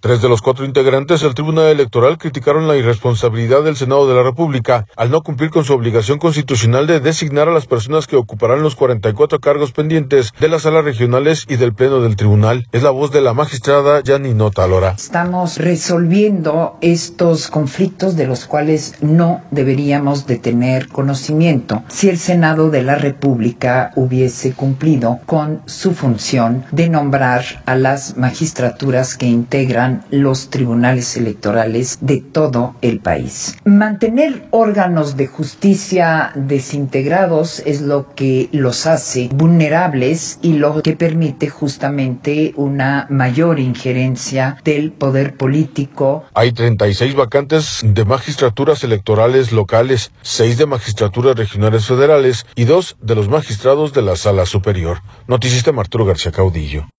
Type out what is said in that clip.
3 de los 4 integrantes del Tribunal Electoral criticaron la irresponsabilidad del Senado de la República al no cumplir con su obligación constitucional de designar a las personas que ocuparán los 44 cargos pendientes de las salas regionales y del Pleno del Tribunal. Es la voz de la magistrada Yanino Talora. Estamos resolviendo estos conflictos de los cuales no deberíamos de tener conocimiento si el Senado de la República hubiese cumplido con su función de nombrar a las magistraturas que integran los tribunales electorales de todo el país. Mantener órganos de justicia desintegrados es lo que los hace vulnerables y lo que permite justamente una mayor injerencia del poder político. Hay 36 vacantes de magistraturas electorales locales, 6 de magistraturas regionales federales y 2 de los magistrados de la Sala Superior. Noticista Arturo García Caudillo.